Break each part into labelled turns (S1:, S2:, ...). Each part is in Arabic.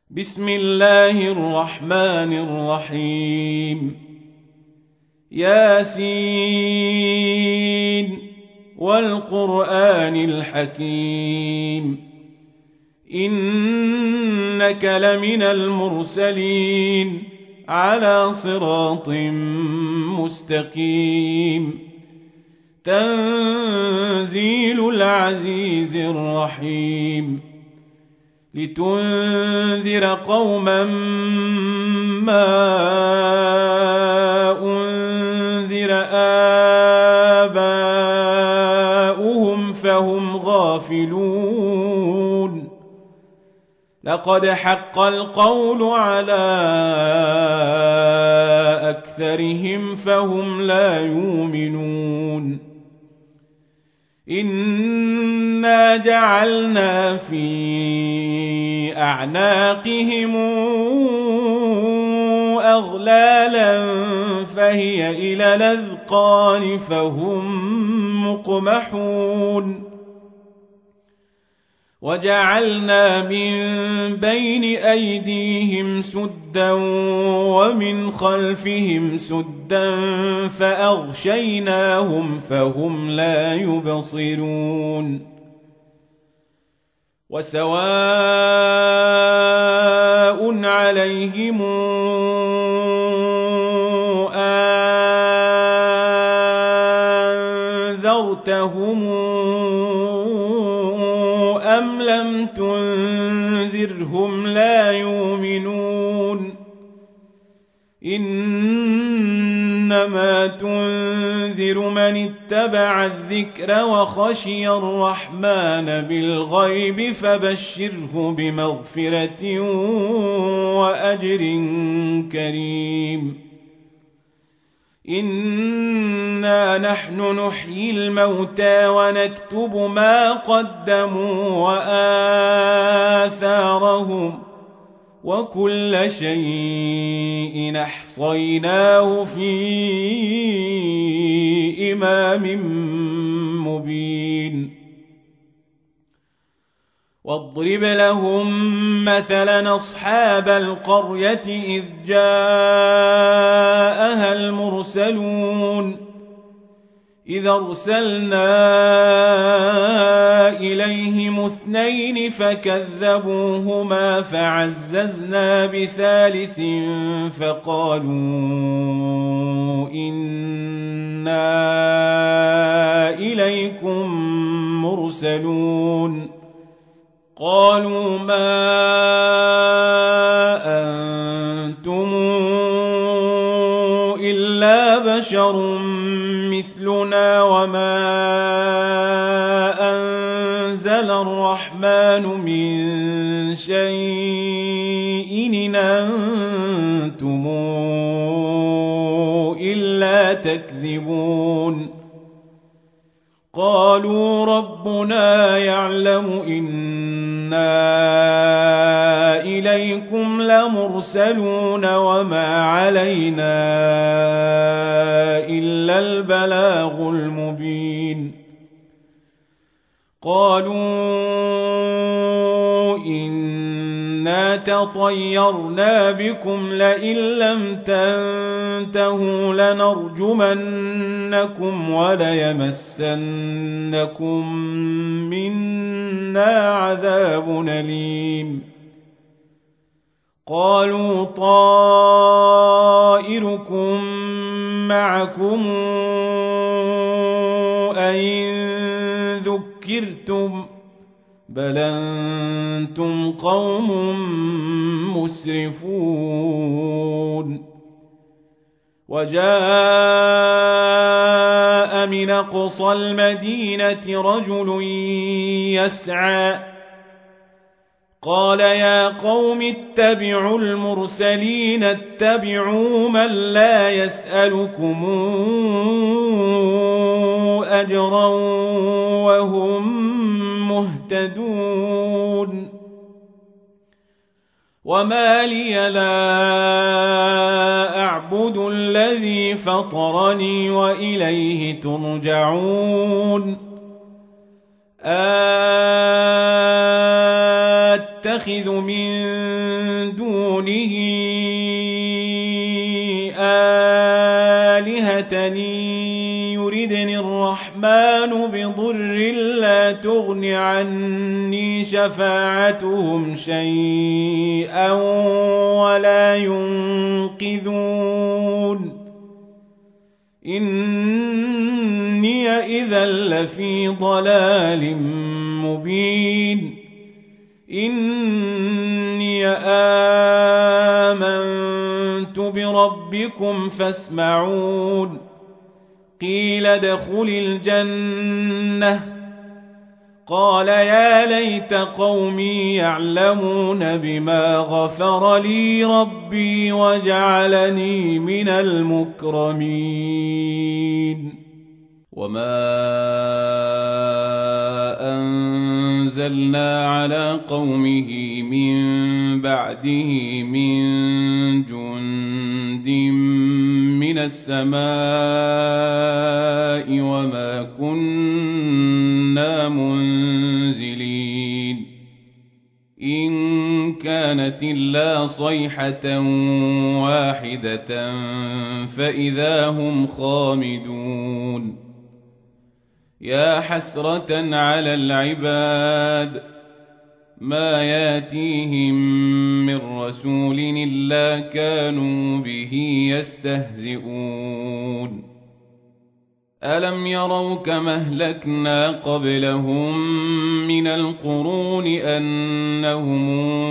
S1: بسم الله الرحمن الرحيم ياسين والقرآن الحكيم إنك لمن المرسلين على صراط مستقيم تنزيل العزيز الرحيم لتنذر قوما ما أنذر آباؤهم فهم غافلون لقد حق القول على أكثرهم فهم لا يؤمنون إنا جعلنا في أعناقهم أغلالا فهي إلى الأذقان فهم مقمحون وجعلنا من بين أيديهم سدا ومن خلفهم سدا فأغشيناهم فهم لا يبصرون وسواء عليهم أنذرتهم أم لم تنذرهم لا يؤمنون إنما تنذر من اتبع الذكر وخشي الرحمن بالغيب فبشره بمغفرة وأجر كريم إنا نحن نحيي الموتى ونكتب ما قدموا وآثارهم وكل شيء أحصيناه في إمام مبين واضرب لهم مثلا أصحاب القرية إذ جاءها المرسلون إذ أرسلنا إليهم اثنين فكذبوهما فعززنا بثالث فقالوا إنا إليكم مرسلون قالوا ما أنتم إلا بشر مثلنا وما أنزل الرحمن من شيء إن أنتم إلا تكذبون قالوا ربنا يعلم إنا إليكم لمرسلون وما علينا إلا البلاغ المبين قالوا إنا تطيرنا بكم لئن لم تنتهوا لنرجمنكم وليمسنكم منا عذاب أليم قالوا طائركم معكم أئن ذكرتم بل أنتم قوم مسرفون وجاء من أقصى المدينة رجل يسعى قال يا قوم اتبعوا المرسلين اتبعوا من لا يسألكم أجرا وهم مهتدون وما لي لا أعبد الذي فطرني وإليه ترجعون أتخذ من دونه آلهة يردني الرحمن بضر لا تغن عني شفاعتهم شيئا ولا ينقذون إني إذا لفي ضلال مبين إني آمنت بربكم فاسمعون قيل ادخل الجنة قال يا ليت قومي يعلمون بما غفر لي ربي وجعلني من المكرمين وما أنزلنا على قومه من بعده من جند من السماء وما كنا منزلين إن كانت إلا صيحة واحدة فإذا هم خامدون يا حسرة على العباد ما ياتيهم من رسول إلا كانوا به يستهزئون ألم يروا كما أهلكنا قبلهم من القرون أنهم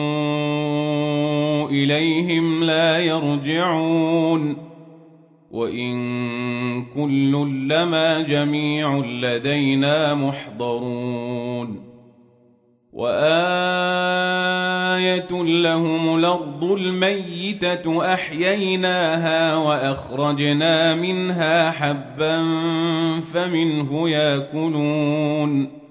S1: إليهم لا يرجعون وإن كل لما جميع لدينا محضرون وآية لهم الأرض الميتة أحييناها وأخرجنا منها حبا فمنه يأكلون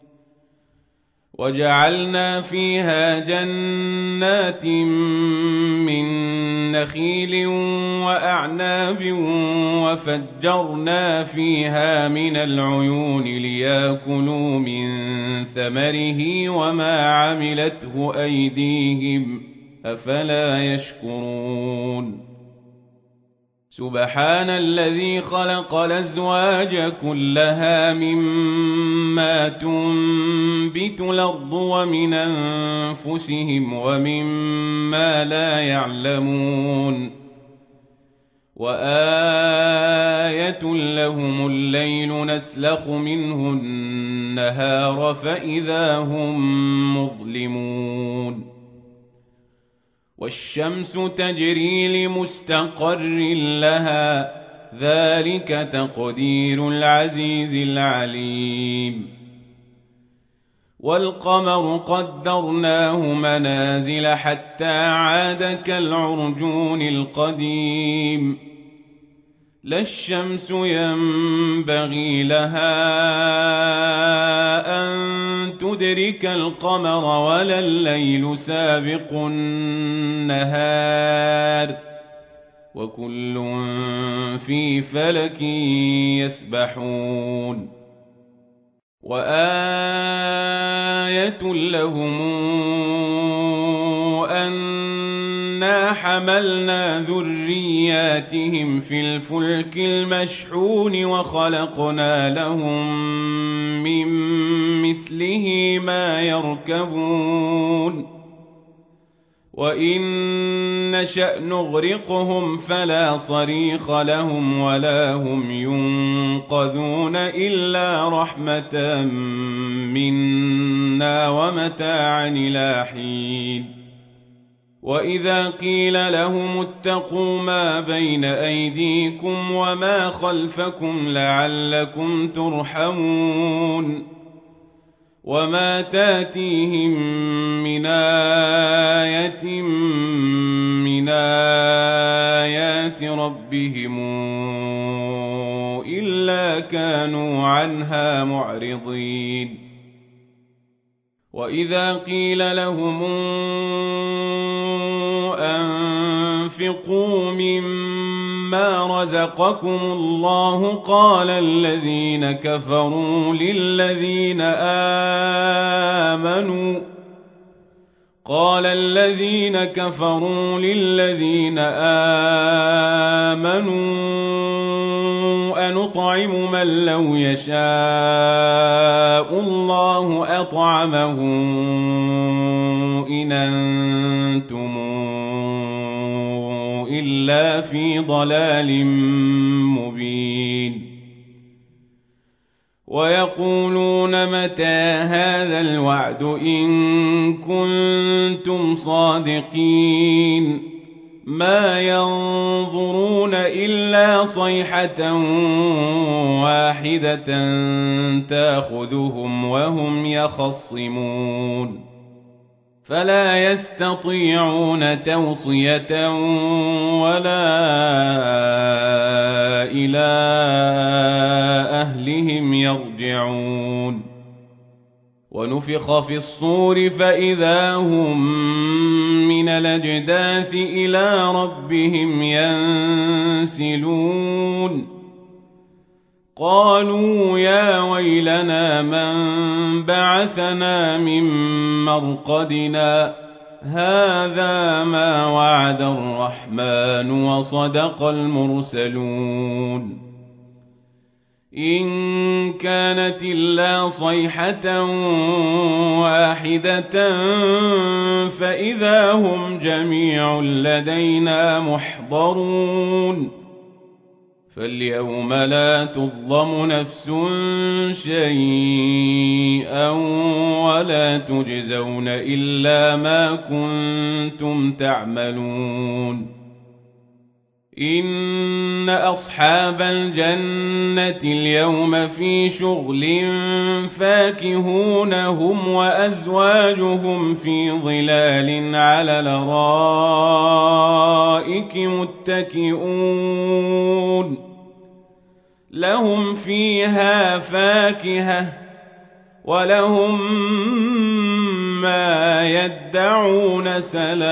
S1: وجعلنا فيها جنات من نخيل وأعناب وفجرنا فيها من العيون ليأكلوا من ثمره وما عملته أيديهم أفلا يشكرون سبحان الذي خلق الأزواج كلها مما تنبت الأرض ومن أنفسهم ومما لا يعلمون وآية لهم الليل نسلخ منه النهار فإذا هم مظلمون والشمس تجري لمستقر لها ذلك تقدير العزيز العليم والقمر قدرناه منازل حتى عاد كالعرجون القديم لا الشمس ينبغي لها أن تدرك القمر ولا الليل سابق النهار وكل في فلك يسبحون وآية لهم أنا حملنا ذرياتهم في الفلك المشحون وخلقنا لهم من مثله ما يركبون وإن نشأ نغرقهم فلا صريخ لهم ولا هم ينقذون إلا رحمة منا ومتاعا إلى حين وإذا قيل لهم اتقوا ما بين أيديكم وما خلفكم لعلكم ترحمون وما تاتيهم من آية من آيات ربهم إلا كانوا عنها معرضين وإذا قيل لهم أنفقوا مما رزقكم الله قال الذين كفروا للذين آمنوا أنطعم من لو يشاء الله أطعمه إن أنتم إلا في ضلال مبين ويقولون متى هذا الوعد إن كنتم صادقين ما ينظرون إلا صيحة واحدة تأخذهم وهم يخصمون فلا يستطيعون توصية ولا إلى أهلهم يرجعون ونفخ في الصور فإذا هم من الأجداث إلى ربهم ينسلون قالوا يا ويلنا من بعثنا من مرقدنا هذا ما وعد الرحمن وصدق المرسلون إن كانت إلا صيحة واحدة فإذا هم جميع لدينا محضرون فاليوم لا تظلم نفس شيئا ولا تجزون إلا ما كنتم تعملون إن أصحاب الجنة اليوم في شغل فاكهون هم وأزواجهم في ظلال على الأرائك متكئون لهم فيها فاكهة ولهم ما يدعون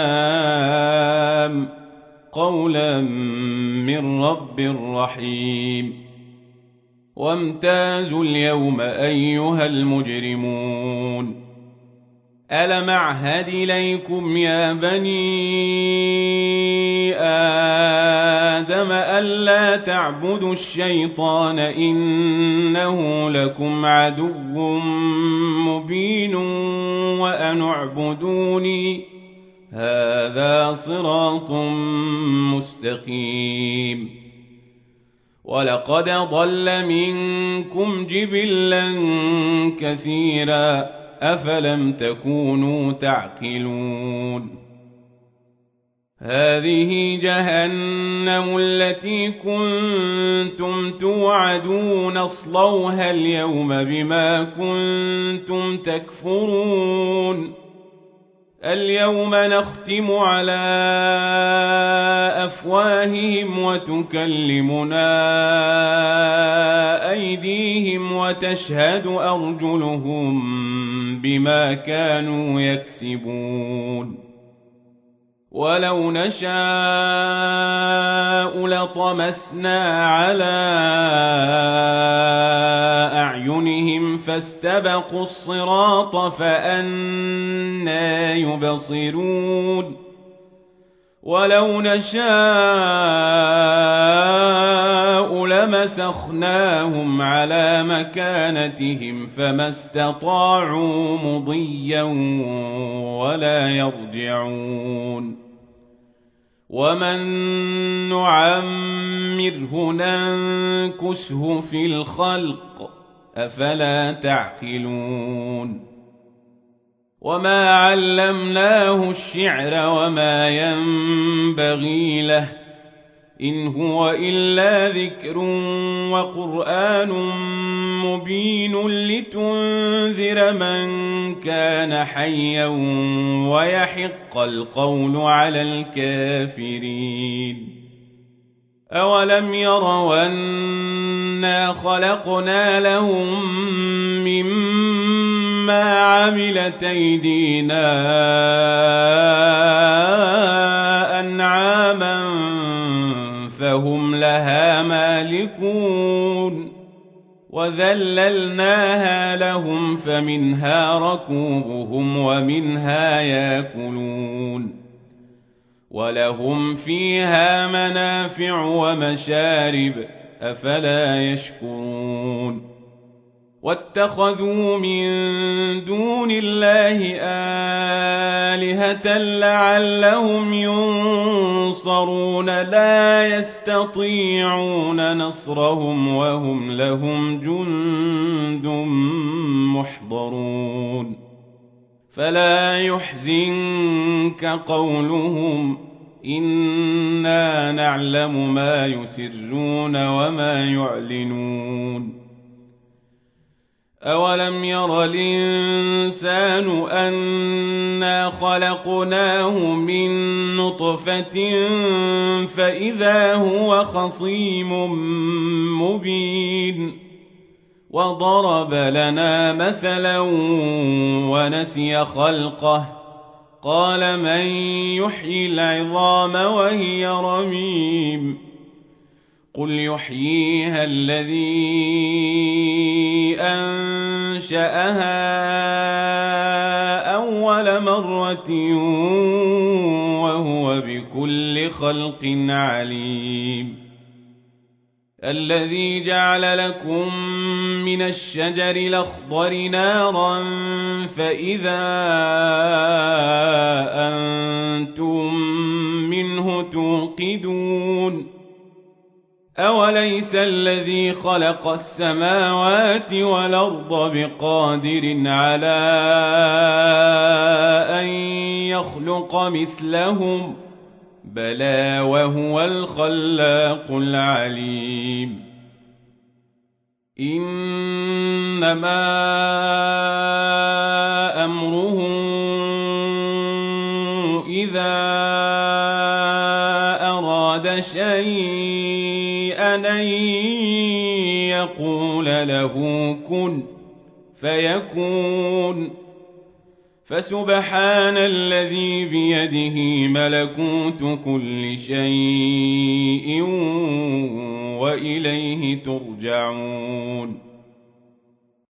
S1: سلام قولا من رب رحيم وامتازوا اليوم أيها المجرمون ألم أعهد إليكم يا بني آدم ألا تعبدوا الشيطان إنه لكم عدو مبين وأن اعبدوني هذا صراط مستقيم ولقد ضل منكم جبلا كثيرا أفلم تكونوا تعقلون هذه جهنم التي كنتم توعدون اصلوها اليوم بما كنتم تكفرون اليوم نختم على أفواههم وتكلمنا أيديهم وتشهد أرجلهم بما كانوا يكسبون ولو نشاء لطمسنا على أعينهم فاستبقوا الصراط فأنى يبصرون ولو نشاء لمسخناهم على مكانتهم فما استطاعوا مضيا ولا يرجعون ومن نعمره ننكسه في الخلق أفلا تعقلون وما علمناه الشعر وما ينبغي له إن هو إلا ذكر وقرآن مبين لتنذر من كان حيا ويحق القول على الكافرين أولم يروا أنا خلقنا لهم مما عملت أيدينا أنعاما فهم لها مالكون وذللناها لهم فمنها ركوبهم ومنها ياكلون ولهم فيها منافع ومشارب أفلا يشكرون واتخذوا من دون الله آلهة لعلهم ينصرون لا يستطيعون نصرهم وهم لهم جند محضرون فلا يحزنك قولهم إنا نعلم ما يسرون وما يعلنون أولم ير الإنسان أنا خلقناه من نطفة فإذا هو خصيم مبين وضرب لنا مثلا ونسي خلقه قال من يحيي العظام وهي رميم قل يحييها الذي أنشأها أول مرة وهو بكل خلق عليم الذي جعل لكم من الشجر الأخضر نارا فإذا أنتم منه توقدون أوليس الذي خلق السماوات والأرض بقادر على أن يخلق مثلهم بلى وهو الخلاق العليم إنما أمره إذا أراد شيئا أن يقول له كن فيكون فسبحان الذي بيده ملكوت كل شيء وإليه ترجعون